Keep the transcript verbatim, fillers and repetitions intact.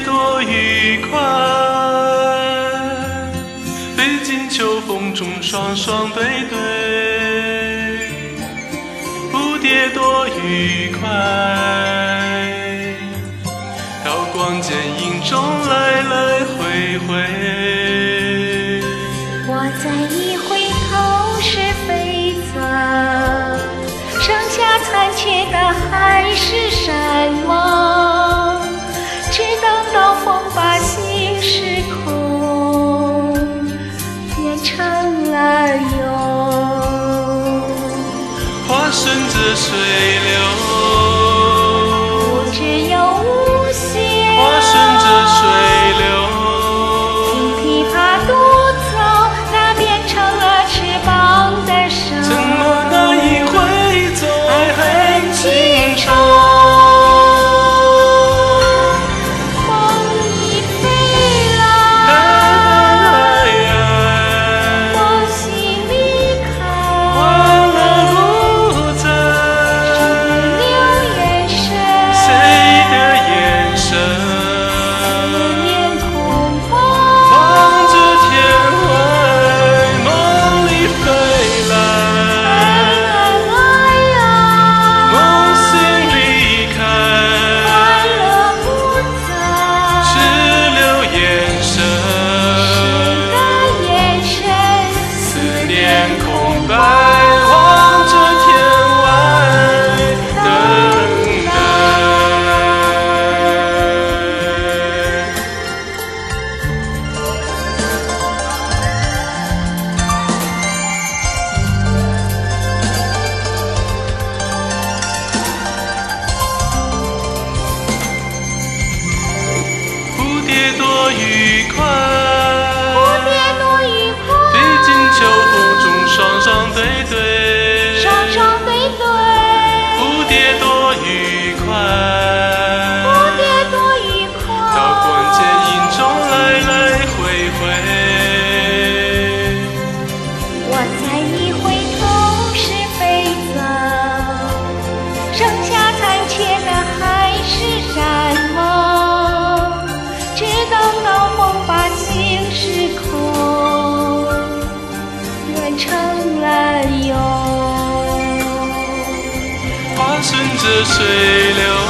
多愉快，飞进秋风中双双对对，蝴蝶多愉快，到光剪影中来来回回。 我再一回头是飞走，剩下残缺的还是什么？只等到风把心事空变成了油， 花顺着水流， 不只有无限。 花顺着水流， 听琵琶独奏，那变成了翅膀的手。 怎么那一回走，爱恨情仇？空白望着天外等待。蝴蝶多愉快， 蝴蝶多愉快， 飞进秋风中双双对对， 双双对对， 蝴蝶多愉快， 蝴蝶多愉快， 到光剪影中来来回回。 我再一回头是飞走，剩下残缺的还是什么？只等到风把心事空变成了油， 花顺着水流。